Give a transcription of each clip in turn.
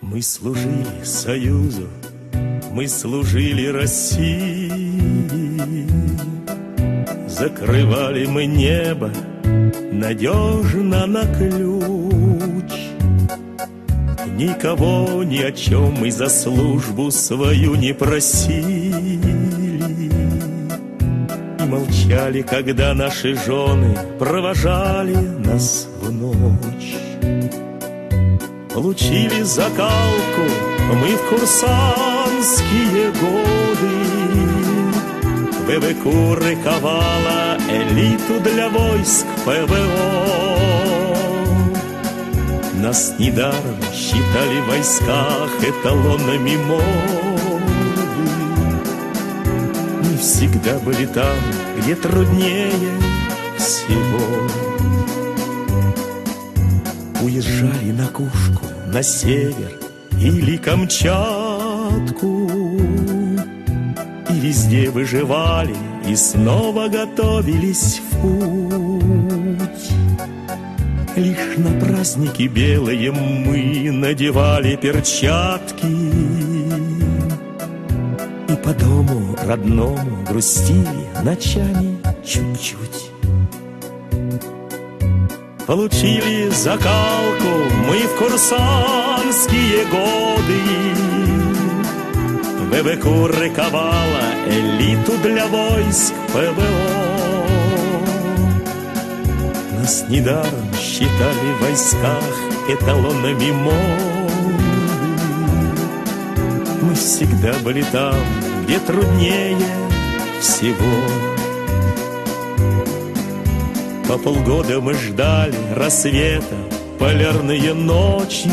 Мы служили Союзу, мы служили России, закрывали мы небо надежно на ключ. Никого ни о чем мы за службу свою не просили и молчали, когда наши жены провожали нас в ночь. Получили закалку мы в курсантские годы, ВВК ковала элиту для войск ПВО. Нас недаром считали в войсках эталонами моды. Мы всегда были там, где труднее всего. Уезжали на Кушку, на север или Камчатку, и везде выживали, и снова готовились в путь. Лишь на праздники белые мы надевали перчатки и по дому родному грустили ночами чуть-чуть. Получили закалку мы в курсантские годы, ВВК ковала элиту для войск ПВО. Нас недаром считали в войсках эталонами моды. Мы всегда были там, где труднее всего. По полгода мы ждали рассвета, полярные ночи,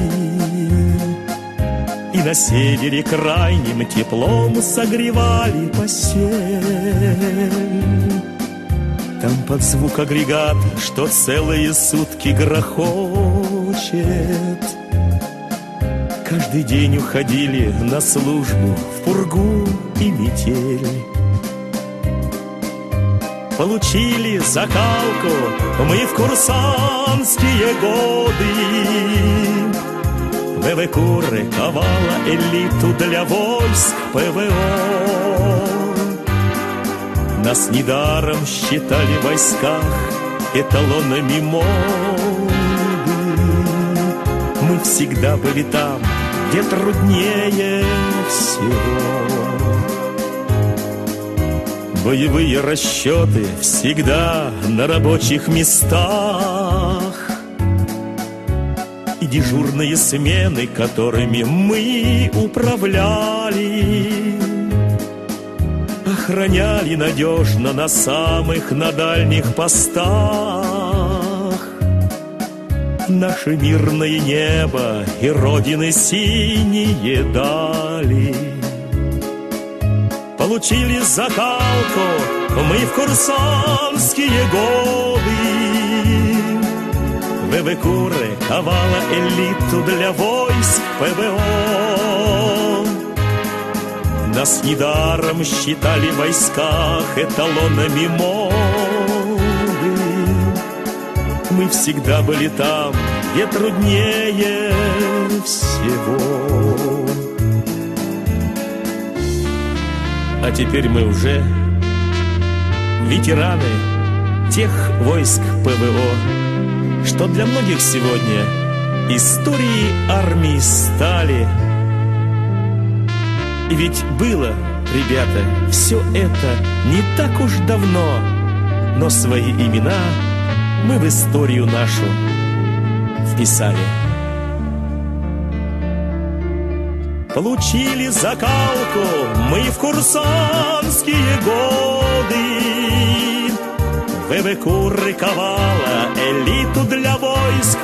и на севере крайним теплом согревали постель. Там под звук агрегата, что целые сутки грохочет. Каждый день уходили на службу в пургу и метель. Получили закалку мы в курсантские годы, ВВК ковала элиту для войск ПВО. Нас недаром считали в войсках эталонами моды. Мы всегда были там, где труднее всего. Боевые расчеты всегда на рабочих местах, и дежурные смены, которыми мы управляли, охраняли надежно на самых на дальних постах наше мирное небо и родины синие дали. Получили закалку мы в курсантские годы, ВВК ковала элиту для войск ПВО. Нас недаром считали в войсках эталонами моды. Мы всегда были там, где труднее всего. А теперь мы уже ветераны тех войск ПВО, что для многих сегодня историей армии стали. И ведь было, ребята, все это не так уж давно, но свои имена мы в историю нашу вписали. Получили закалку мы в курсантские годы, ВВК ковала элиту для войск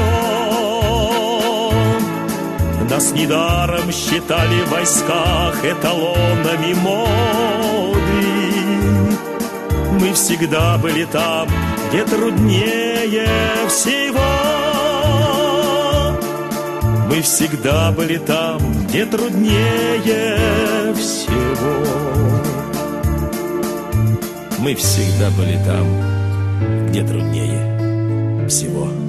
ПВО. Нас недаром считали в войсках эталонами моды. Мы всегда были там, где труднее всего. Мы всегда были там, где труднее всего. Мы всегда были там, где труднее всего.